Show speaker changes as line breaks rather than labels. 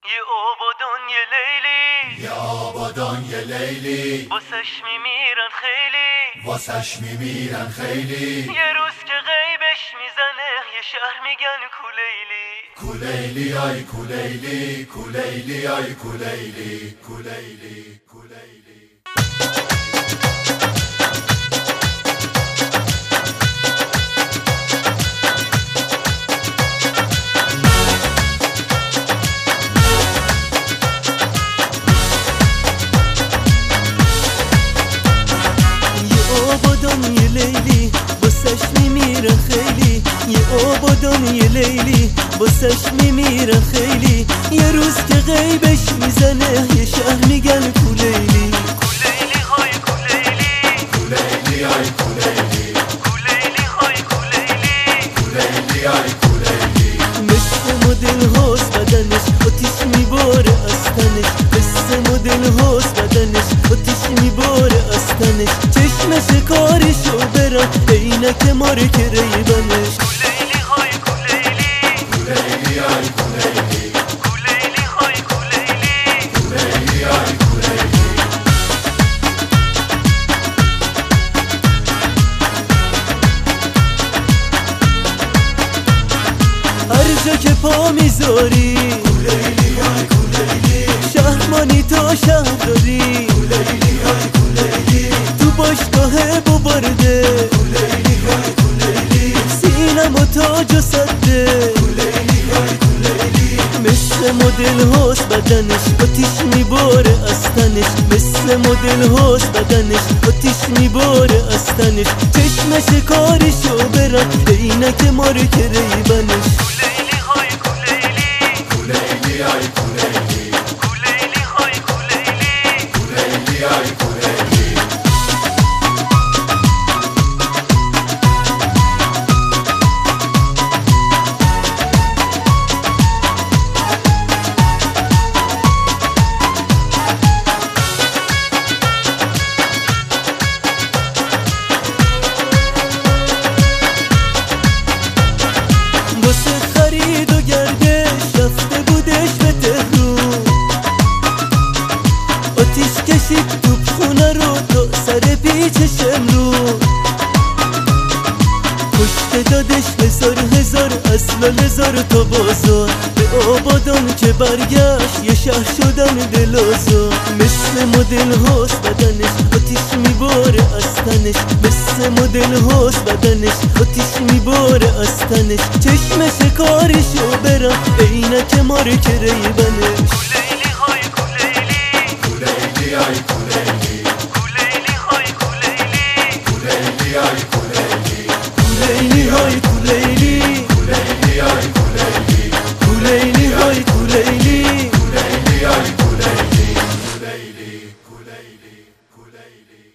یه آبادان یه لیلی،
یه آبادان یه لیلی،
واسش میمیرن خیلی،
واسش میمیرن خیلی.
یه روز که غیبش میزنه یه شهر میگن کولیلی.
کولیلی آی کولیلی، کولیلی آی کولیلی، کولیلی کولیلی.
یه لیلی واسش میمیرن خیلی، یه آبادان یه لیلی واسش میمیرن خیلی. یه روز که غیبش میزنه یه شهر میگن کولیلی.
کولیلی های کولیلی،
کولیلی آی کولیلی،
کولیلی های کولیلی،
کولیلی آی کولیلی.
مثل مدل هاست بدنش آتیش میباره از تنش، مثل مدل هاست بدنش آتیش میباره از تنش. چشمش کارشو برم عینک مارک ریبنش.
کولیلی های کولیلی،
کولیلی آی کولیلی،
کولیلی های کولیلی،
کولیلی آی کولیلی.
هر جا که پا میذاری
کولیلی آی کولیلی،
شهرمانی تا شهر داری.
کولیلی آی کولیلی،
تو باشگاه ببرده
کولیلی آی کولیلی،
سینم و تاج و سده.
کولیلی آی کولیلی.
مثل مدل هاست بدنش آتیش میباره از تنش، مثل مدل هاست بدنش آتیش میباره از تنش. چشمش کارشو برم عینک مارک ریبنش.
کولیلی های کولیلی،
کولیلی آی کولیلی،
کولیلی های کولیلی،
کولیلی آی کولیلی.
واسه خرید و گردش رفته بودش به تهرون، آتیش کشید توپ خونه رو تا سر پیچش امرون. کشته دادش هزار اصلا هزار تا بازار. به آبادان که برگشت یه شهر شدن دلازار. مثل مدل هاست بدنش آتیش میباره از تنش، مثل مدل هاست بدنش آتیش میباره از تنش. چشمش کارشو برم عینک مارک ریبنش.
کولیلی های کولیلی،
کولیلی آی کولیلی،
کولیلی های کولیلی،
کولیلی آی کولیلی.
کولیلی های کولیلی،
کولیلی آی کولیلی،
کولیلی های کولیلی.
کولیلی آی کولیلی، کولیلی کولیلی کولیلی.